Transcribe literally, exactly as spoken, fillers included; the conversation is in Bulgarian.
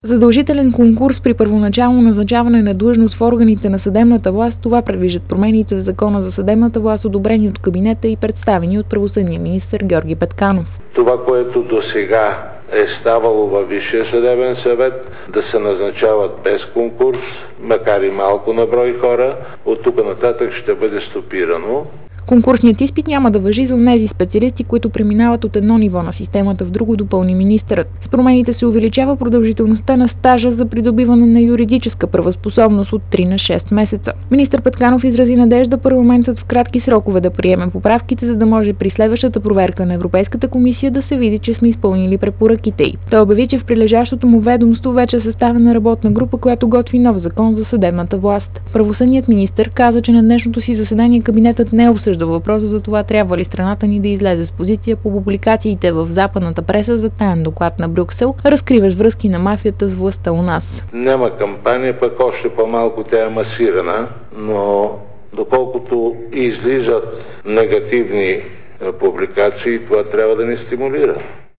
Задължителен конкурс при първоначално назначаване на длъжност в органите на съдебната власт, това предвиждат промените в Закона за съдебната власт, одобрени от кабинета и представени от правосъдния министър Георги Петканов. Това, което досега е ставало във Висшия съдебен съвет, да се назначават без конкурс, макар и малко на брой хора, от тук нататък ще бъде стопирано. Конкурсният изпит няма да важи за онези специалисти, които преминават от едно ниво на системата в друго, допълни министърът. С промените се увеличава продължителността на стажа за придобиване на юридическа правоспособност от три на шест месеца. Министър Петканов изрази надежда парламентът в кратки срокове да приеме поправките, за да може при следващата проверка на Европейската комисия да се види, че сме изпълнили препоръките й. Той обяви, че в прилежащото му ведомство вече е съставена работна група, която готви нов закон за съдебната власт. Правосъдният министър каза, че на днешното си заседание кабинетът не е обсъждал въпроса за това трябва ли страната ни да излезе с позиция по публикациите в западната преса за таен доклад на Брюксел, разкриващ връзки на мафията с властта у нас. Няма кампания, пък още по-малко тя е масирана, но доколкото излизат негативни публикации, това трябва да ни стимулира.